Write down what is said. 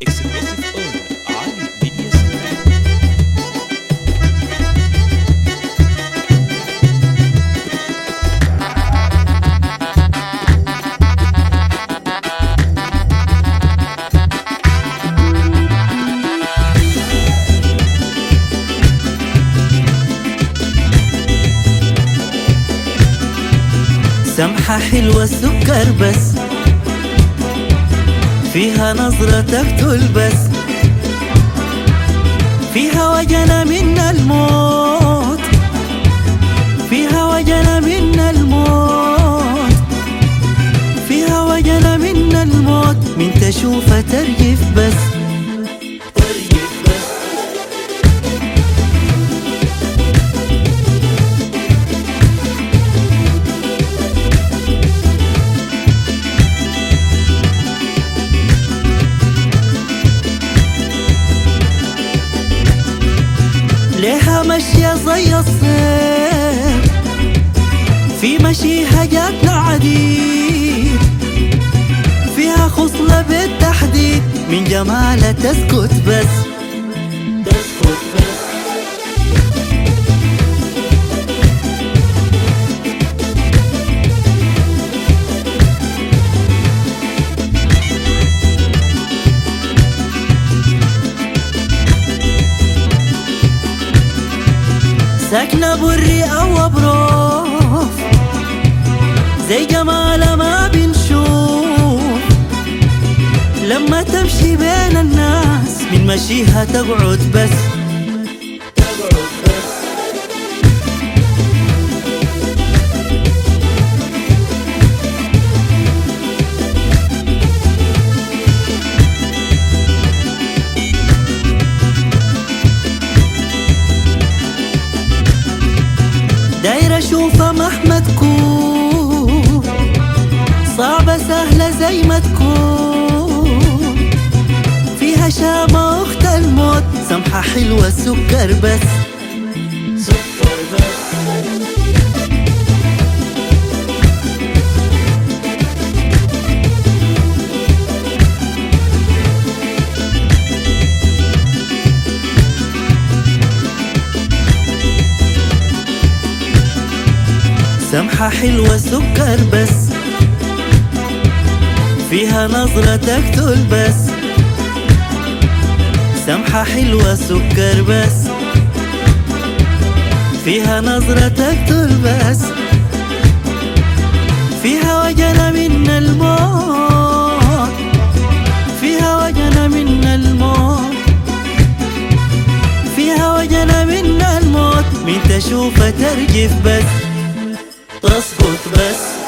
Exclusive owner علي ميديا سنتر. سمحة حلوة سكر بس فيها نظرتك تلبس، فيها وجنا من الموت، فيها وجنا من الموت، فيها وجنا من الموت، من تشوفها ترجف بس. ليها مشية زي الصيف، في مشيها جاتنا عديد، فيها خصلة بالتحديد، من جمالها تسكت بس. ساكنة بالرئة وبروف، زي جمالها ما بنشوف، لما تمشي بين الناس من مشيها تقعد بس. دايرة اشوفها مهما تكون، صعبة سهلة زي ما تكون، فيها شامة اخت الموت، سمحة حلوة سكر بس. سكر بس. سمحة حلوة سكر بس، فيها نظرتك تلبس، سمحة حلوة سكر بس، فيها نظرتك تلبس، فيها وجنا من الموت، فيها وجنا من الموت، فيها وجنا من الموت، من تشوفها ترجف بس، تسقط بس.